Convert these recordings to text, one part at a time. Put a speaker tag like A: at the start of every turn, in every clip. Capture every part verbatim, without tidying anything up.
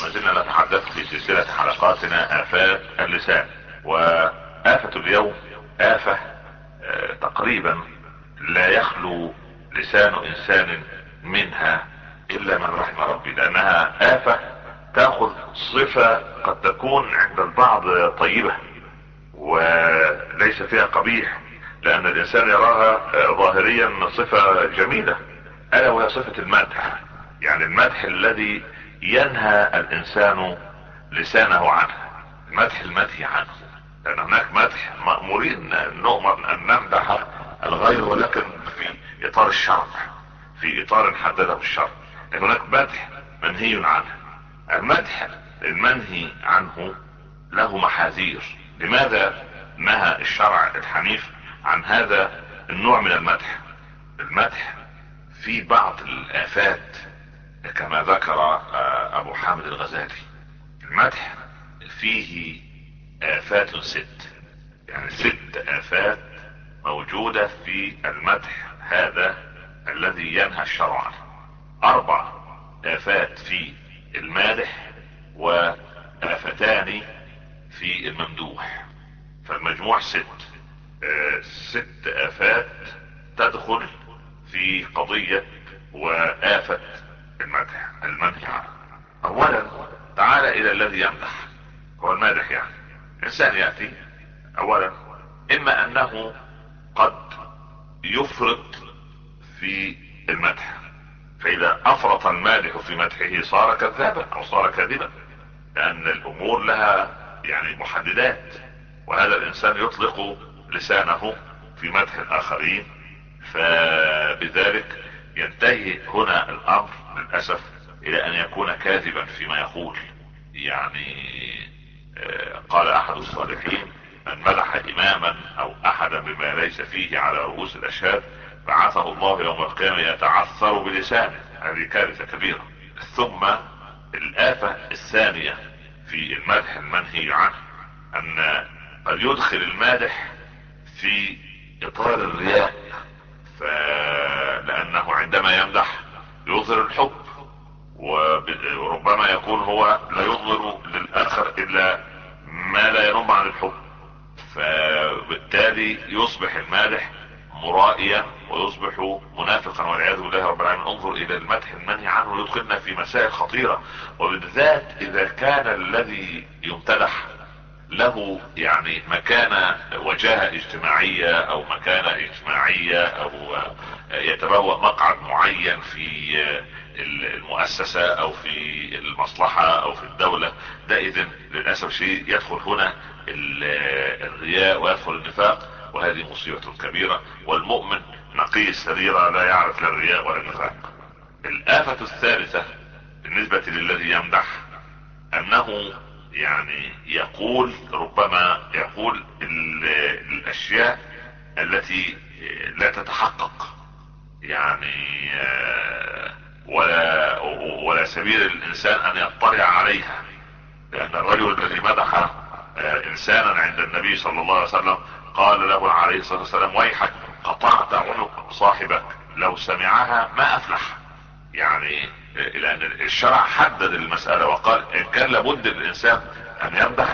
A: ما زلنا نتحدث في سلسلة حلقاتنا آفات اللسان، وآفة اليوم آفة آه تقريبا لا يخلو لسان إنسان منها إلا من رحم ربي، لأنها آفة تأخذ صفة قد تكون عند البعض طيبة وليس فيها قبيح، لأن الإنسان يراها ظاهريا صفة جميلة، ألا وهي صفة المدح. يعني المدح الذي ينهى الإنسان لسانه عنه، مدح المدح عنه، لأن هناك مدح مأمورين نؤمر أن نمدح الغير ولكن في إطار الشرع، في إطار حدده الشرع، لكن هناك مدح منهي عنه. المدح المنهي عنه له محاذير. لماذا نهى الشرع الحنيف عن هذا النوع من المدح؟ المدح في بعض الآفات كما ذكر أبو حامد الغزالي، المدح فيه آفات ست، يعني ست آفات موجودة في المدح هذا الذي ينهى الشرع عنه. أربع آفات في المادح وآفتان في الممدوح، فالمجموع ست آه ست آفات تدخل في قضية وآفة المدح المنهي عنه. أولا تعال إلى الذي يمدح، هو المادح. يعني إنسان يأتي أولا إما أنه قد يفرط في المدح، فإذا أفرط المادح في مدحه صار كذابا أو صار كاذبا، لأن الأمور لها يعني محددات، وهذا الإنسان يطلق لسانه في مدح الآخرين، فبذلك ينتهي هنا الأمر للأسف إلى أن يكون كاذبا فيما يقول. يعني قال أحد الصالحين: من مدح إماما أو أحدا بما ليس فيه على رؤوس الأشهاد بعثه الله يوم القيامة يتعثر بلسانه. هذه كارثة كبيرة. ثم الآفة الثانية في المدح المنهي عنه أن قد يدخل المادح في إطار الرياء، فلأنه عندما يمدح يظهر الحب، وربما يكون هو لا يظهر للآخر إلا ما لا ينم عن الحب، فبالتالي يصبح المادح مرائيا ويصبح منافقا والعياذ بالله رب العالمين. انظر الى المدح المنهي عنه يدخلنا في مسائل خطيرة، وبالذات اذا كان الذي يمتدح له يعني مكانة وجاهة اجتماعية او مكانة اجتماعية او يتبوأ مقعد معين في المؤسسة او في المصلحة او في الدولة، ده اذن للأسف شيء يدخل هنا الرياء ويدخل النفاق، وهذه مصيبة كبيرة. والمؤمن نقي السريرة لا يعرف لا الرياء ولا النفاق. الآفة الثالثة بالنسبة للذي يمدح انه يعني يقول، ربما يقول الاشياء التي لا تتحقق، يعني ولا ولا سبيل للانسان ان يطلع عليها، لان الرجل الذي مدح انسانا عند النبي صلى الله عليه وسلم قال له عليه الصلاة والسلام: ويحك قطعت عنق صاحبك، لو سمعها ما افلح. يعني لان الشرع حدد المسألة وقال ان كان لابد الانسان ان يمدح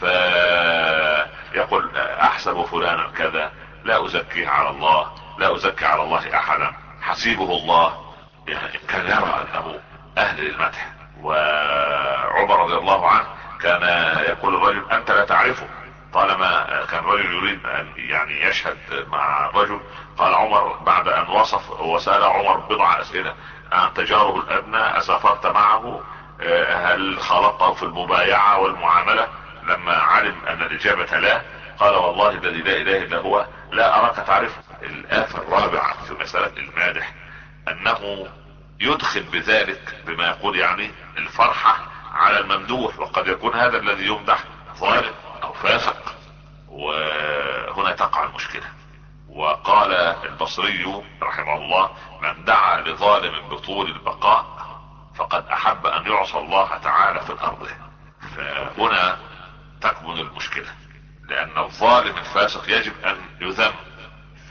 A: فيقول احسب فلانا كذا، لا ازكيه على الله، لا ازكي على الله احدا، حسيبه الله. يعني كان يرى انه اهل للمدح. وعمر رضي الله عنه كان يقول الرجل: انت لا تعرفه. طالما كان رجل يريد ان يعني يشهد مع رجل، قال عمر بعد ان وصف وسأل عمر بضع اسئلة: انت جاره الادنى؟ اسافرت معه؟ هل خالطته في المبايعة والمعاملة؟ لما علم ان الاجابة لا، قال: والله الذي لا اله الا هو لا اراك تعرفه. الآفة الرابعة في مسألة المادح انه يدخل بذلك بما يقول يعني الفرحة على الممدوح، وقد يكون هذا الذي يمدح ظالم او فاسق، وهنا تقع المشكلة. وقال البصري رحمه الله: من دعا لظالم بطول البقاء فقد احب ان يعصى الله تعالى في الارض. فهنا تكمن المشكلة، لان الظالم الفاسق يجب ان يذم، ف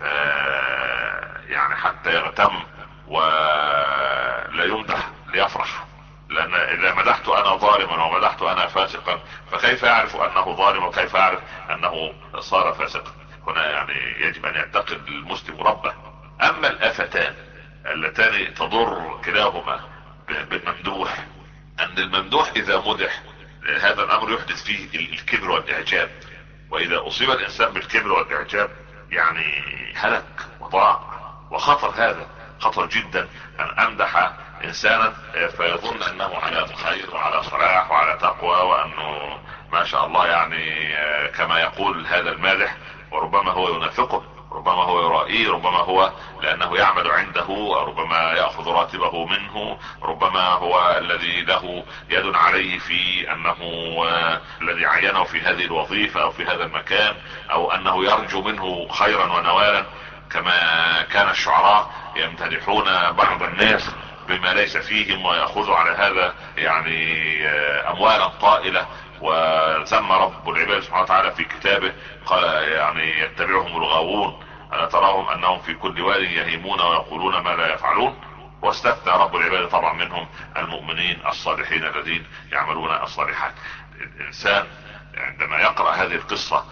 A: يعني حتى يغتم ولا يمدح ليفرح، لان اذا مدحت انا ظالما ومدحت انا فاسقا فكيف يعرف انه ظالم وكيف يعرف انه صار فاسقا؟ هنا يعني يجب ان يعتقد المسلم ربه. اما الافتان اللتان تضر كلاهما بالممدوح، ان الممدوح اذا مدح هذا الامر يحدث فيه الكبر والاعجاب، واذا اصيب الانسان بالكبر والاعجاب يعني هلك وضاع. وخطر هذا، خطر جدا ان امدح انسانا فيظن انه على خير وعلى صلاح وعلى تقوى وانه ما شاء الله يعني كما يقول هذا المادح، وربما هو ينافقه، ربما هو يرائيه، ربما هو لانه يعمل عنده، ربما يأخذ راتبه منه، ربما هو الذي له يد عليه في انه الذي عينه في هذه الوظيفة او في هذا المكان، او انه يرجو منه خيرا ونوالا، كما كان الشعراء يمتدحون بعض الناس بما ليس فيهم ويأخذوا على هذا يعني اموالا طائلة. وسمى رب العباد سبحانه وتعالى في كتابه قال يعني يتبعهم الغاوون الا تراهم انهم في كل واد يهيمون ويقولون ما لا يفعلون. واستثنى رب العباد طبعا منهم المؤمنين الصالحين الذين يعملون الصالحات. الانسان عندما يقرأ هذه القصة،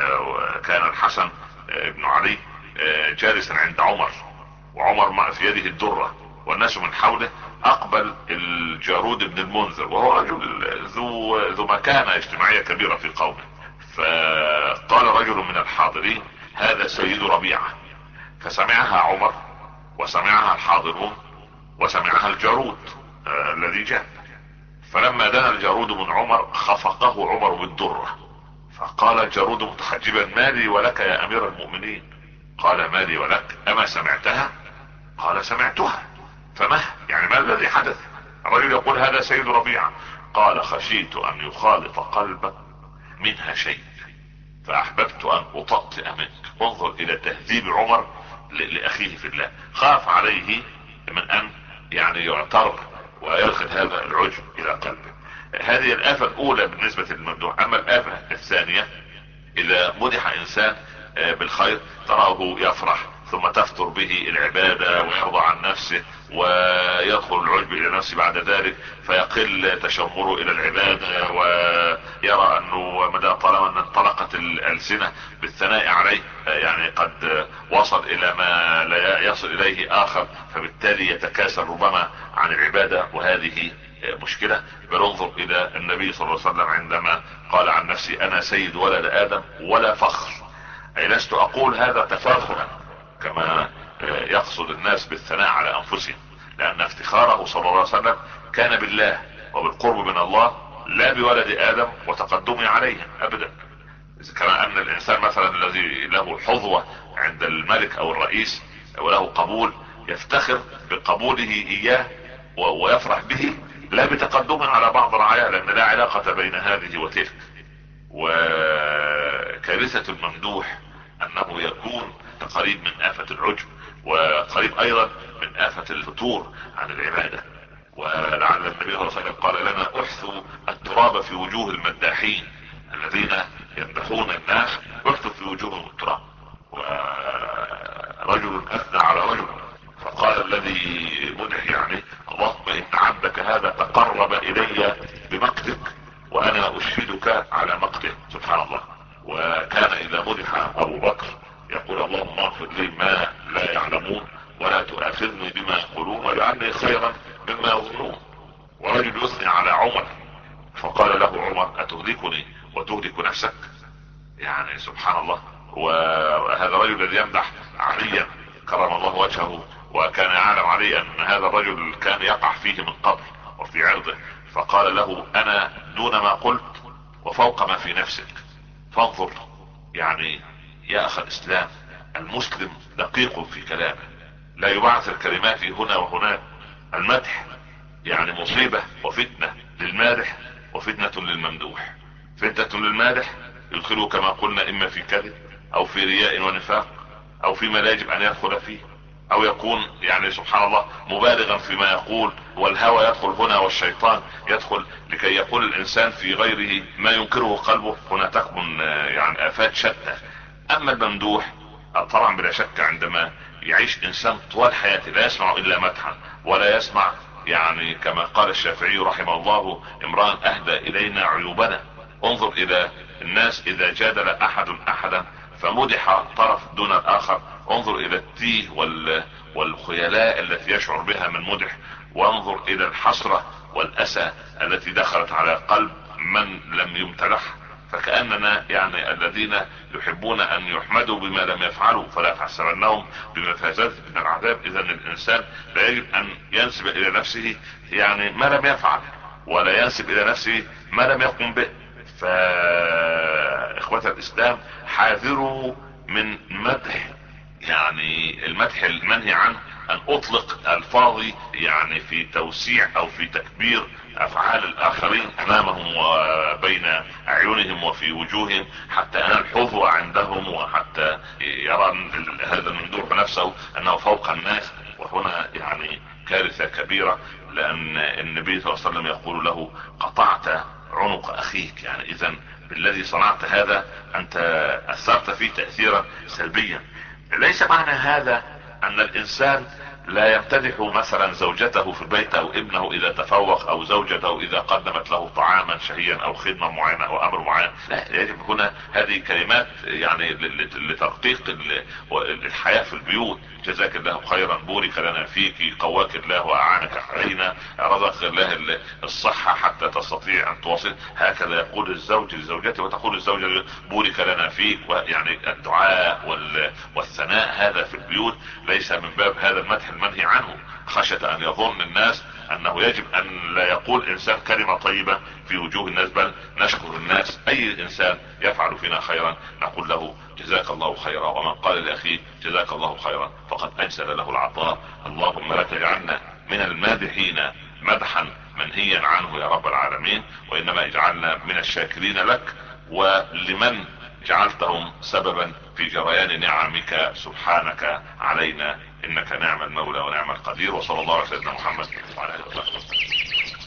A: كان الحسن بن علي جالسا عند عمر، وعمر في يده الدرة والناس من حوله، اقبل الجارود بن المنذر وهو رجل ذو ذو مكانة اجتماعية كبيرة في قومه. فقال رجل من الحاضرين هذا سيد ربيعة، فسمعها عمر وسمعها الحاضرون وسمعها الجارود آه الذي جاء. فلما دنا الجارود من عمر خفقه عمر بالدرة، فقال الجارود متحجبا ما لي ولك يا امير المؤمنين؟ قال ما لي ولك، اما سمعتها؟ قال سمعتها. فما يعني ما الذي حدث؟ الرجل يقول هذا سيد ربيعة. قال خشيت ان يخالط قلبك منها شيء فاحببت ان اطأطئ منك. انظر الى تهذيب عمر لاخيه في الله، خاف عليه من ان يعني يعتر ويدخل هذا العجب الى قلبه. هذه الآفة الاولى بالنسبة للممدوح. اما الآفة الثانية، اذا مدح انسان بالخير تراه يفرح ثم تفتر به العبادة ويرضى عن نفسه ويدخل العجب الى نفسه بعد ذلك، فيقل تشمره الى العبادة ويرى انه مدى طالما ان انطلقت الالسنة بالثناء عليه يعني قد وصل الى ما لا يصل اليه اخر، فبالتالي يتكاسل ربما عن العبادة، وهذه مشكلة. بل انظر الى النبي صلى الله عليه وسلم عندما قال عن نفسي انا سيد ولد ادم ولا فخر، اي لست اقول هذا تفاخرا كما يقصد الناس بالثناء على انفسهم، لان افتخاره صلى الله عليه وسلم كان بالله وبالقرب من الله لا بولد ادم وتقدمه عليهم ابدا. كما ان الانسان مثلا الذي له حظوة عند الملك او الرئيس وله قبول يفتخر بقبوله اياه ويفرح به لا بتقدمه على بعض رعاياه، لان لا علاقة بين هذه وتلك. وكارثة الممدوح انه يكون قريب من آفة العجب، وقريب ايضا من آفة الفتور عن العبادة. ولعل النبي صلى الله عليه وسلم قال لنا احثوا التراب في وجوه المداحين الذين يمدحون الناس، احثوا في وجوههم التراب. ورجل اثنى على رجل فقال الذي مدح يعني اللهم ان عبدك هذا تقرب الي بمقتك وانا اشهدك على مقته. سبحان الله. وكان اذا مدح ابو بكر يقول اللهم اغفر لي ما لا يعلمون ولا تؤاخذني بما يقولون واجعلني خيرا مما يظنون. ورجل يثني على عمر فقال له عمر اتهلكني وتهلك نفسك؟ يعني سبحان الله. وهذا الرجل الذي يمدح عليا كرم الله وجهه وكان يعلم علي ان هذا الرجل كان يقع فيه من قبل وفي عرضه، فقال له انا دون ما قلت وفوق ما في نفسك. فانظر يعني يا اخ الاسلام، المسلم دقيق في كلامه لا يبعث الكلمات هنا وهناك. المدح يعني مصيبة وفتنة للمادح وفتنة للممدوح. فتنة للمادح يدخله كما قلنا اما في كذب او في رياء ونفاق او فيما لا يجب ان يدخل فيه، او يكون يعني سبحان الله مبالغا فيما يقول، والهوى يدخل هنا والشيطان يدخل لكي يقول الانسان في غيره ما ينكره قلبه. هنا تكمن يعني افات شتى. اما الممدوح طبعا بلا شك عندما يعيش انسان طوال حياته لا يسمع الا مدحا ولا يسمع يعني كما قال الشافعي رحمه الله: امرأ اهدى الينا عيوبنا. انظر الى الناس اذا جادل احد احدا فمدح طرف دون الاخر، انظر الى التيه وال والخيلاء التي يشعر بها من مدح، وانظر الى الحسرة والاسى التي دخلت على قلب من لم يمتدح. فكأننا يعني الذين يحبون ان يحمدوا بما لم يفعلوا فلا تحسبنهم بمفازات من العذاب. اذا الانسان لا يجب ان ينسب الى نفسه يعني ما لم يفعل، ولا ينسب الى نفسه ما لم يقم به. فاخوة الاسلام حاذروا من مدح، يعني المدح المنهي عنه ان اطلق الفاظي يعني في توسيع او في تكبير افعال الاخرين امامهم وبين اعينهم وفي وجوههم حتى انال حظوة عندهم، وحتى يرى هذا الممدوح نفسه انه فوق الناس. وهنا يعني كارثة كبيرة، لان النبي صلى الله عليه وسلم يقول له: قطعت عنق اخيك. يعني اذا بالذي صنعت هذا انت اثرت فيه تأثيرا سلبيا. ليس معنى هذا ان الانسان لا يمتدح مثلا زوجته في البيت او ابنه اذا تفوق، او زوجته اذا قدمت له طعاما شهيا او خدمة معينة او امر معين. لا، يجب هنا هذه كلمات يعني لترقيق الحياة في البيوت: جزاك الله خيرا، بورك لنا فيك، قواك الله واعانك علينا، رزق الله الصحة حتى تستطيع ان تواصل. هكذا يقول الزوج لزوجته، وتقول الزوجة: بورك لنا فيك. يعني الدعاء والثناء هذا في البيوت ليس من باب هذا المدح المنهي عنه، خشية ان يظن الناس انه يجب ان لا يقول انسان كلمة طيبة في وجوه الناس، بل نشكر الناس. اي انسان يفعل فينا خيرا نقول له: جزاك الله خيرا. ومن قال لاخيه: جزاك الله خيرا، فقد اجزل له العطاء. اللهم لا تجعلنا من المادحين مدحا منهيا عنه يا رب العالمين، وانما اجعلنا من الشاكرين لك ولمن جعلتهم سببا في جريان نعمك سبحانك علينا، انك نعم المولى ونعم القدير. وصلى الله على سيدنا محمد وعلى اله وصحبه وسلم.